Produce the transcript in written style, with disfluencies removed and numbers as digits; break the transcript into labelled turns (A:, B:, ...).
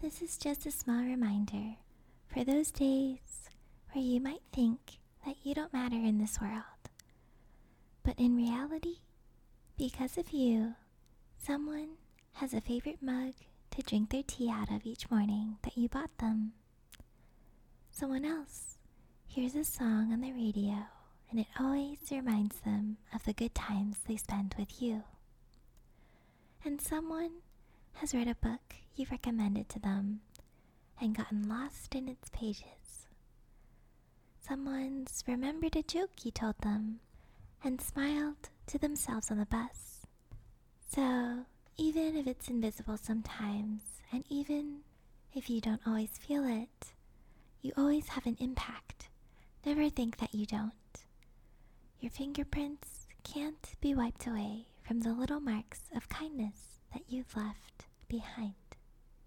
A: This is just a small reminder for those days where you might think that you don't matter in this world. But in reality, because of you, someone has a favorite mug to drink their tea out of each morning that you bought them. Someone else hears a song on the radio and it always reminds them of the good times they spent with you. And someone has read a book you recommended to them and gotten lost in its pages. Someone's remembered a joke you told them and smiled to themselves on the bus. So, even if it's invisible sometimes, and even if you don't always feel it, you always have an impact. Never think that you don't. Your fingerprints can't be wiped away from the little marks of kindness that you've left behind.